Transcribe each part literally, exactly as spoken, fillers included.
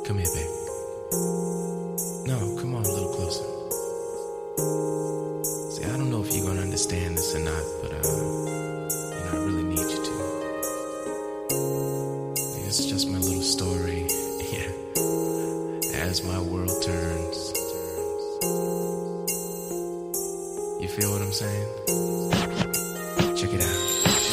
Come here, babe. No, come on a little closer. See, I don't know if you're gonna understand this or not, but uh, you know, I really need you to. It's just my little story, yeah. As my world turns. You feel what I'm saying? Check it out.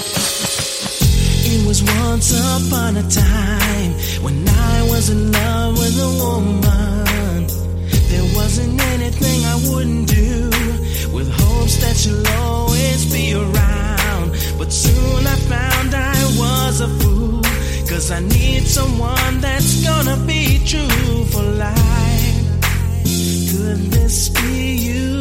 It was once upon a time when I was in love with a woman. There wasn't anything I wouldn't do, with hopes that she'll always be around. But soon I found I was a fool, 'cause I need someone that's gonna be true for life. Could this be you?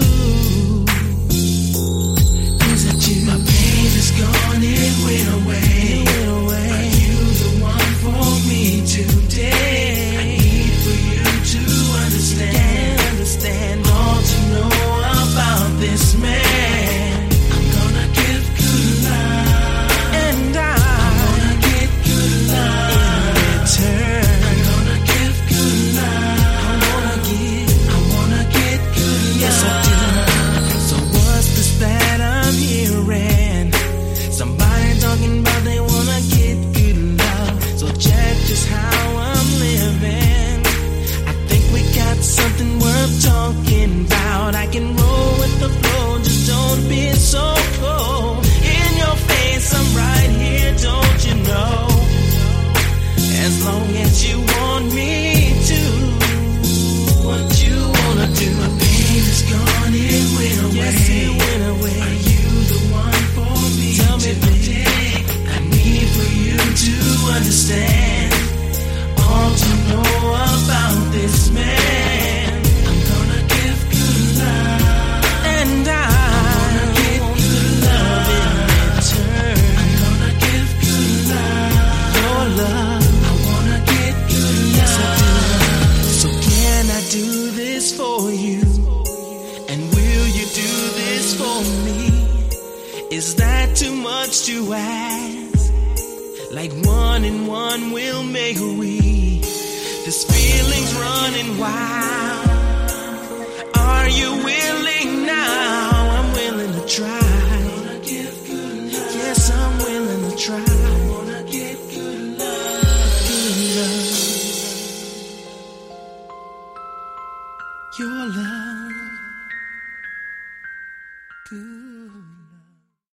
Is it you? My pain is gone, it went away. It went away. Are you the one for me today? I need for you to understand, understand all to know about this man. I'm gonna give good love, and I, I'm gonna get good love in return. I'm gonna give good love. I wanna give, I wanna get good love. Yes, I do. So what's this that I'm hearing? Somebody talking about they wanna get good love. So check just how I'm living. I think we got something worth talking about. I can roll with the flow, just don't be so cold. In your face, I'm right here, don't you know? As long as you want me to, what you wanna do. My pain is gone, it went away. Yes, it went away. Are you the one for me? Tell me, today? I need for you to understand, all to know about this man. I'm gonna give good love, and I, I'm gonna get good love in return. I'm gonna give good love, your love. I wanna get good love. So can I do this for you? And will you do this for me? Is that too much to ask? Like one and one will make we. This feeling's running wild. Are you willing now? I'm willing to try. Yes, I'm willing to try.